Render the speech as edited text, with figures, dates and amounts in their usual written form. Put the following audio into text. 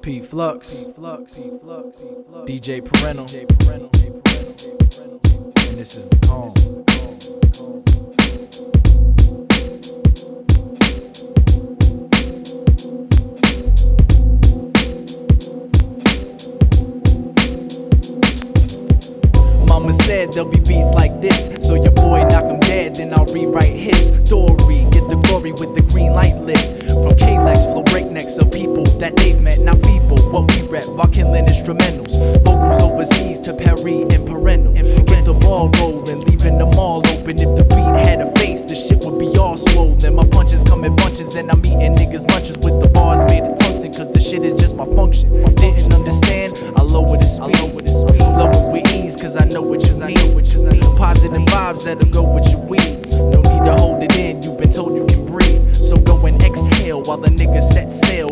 P Flux, DJ Parental, and this is the calm. Mama said there'll be beats like this, so your boy knock him dead, then I'll rewrite his story. Get the glory with the green light lit. From K-Lex, flow breakneck, so people that they've met, not feeble. What we rap while killing instrumentals. Vocals overseas to Perry and Parental. Get the ball rolling, leaving them all open. If the beat had a face, the shit would be all swollen. My punches come in bunches, and I'm eating niggas' lunches with the bars made of tungsten, cause the shit is just my function. Didn't understand? I lower the speed. Flow with ease, cause I know what you need. Positive vibes that'll go